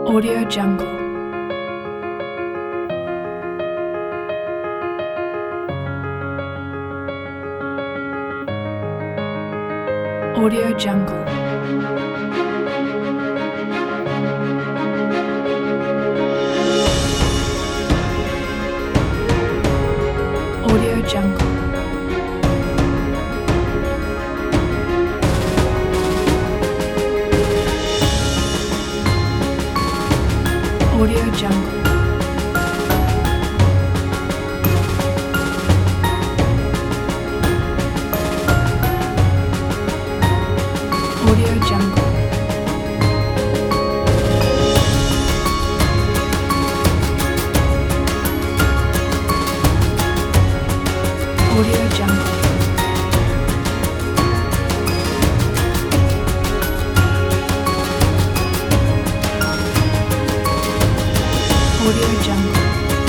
Audio Jungle. Audio Jungle. Audio Jungle. Audio Jungle. Audio Jungle. Audio Jungle. Audio Jungle.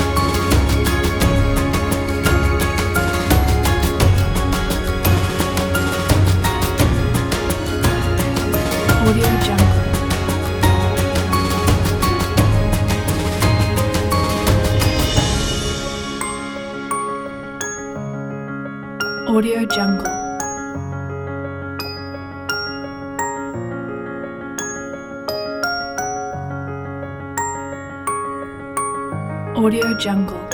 Audio Jungle. Audio Jungle. Audio Jungle.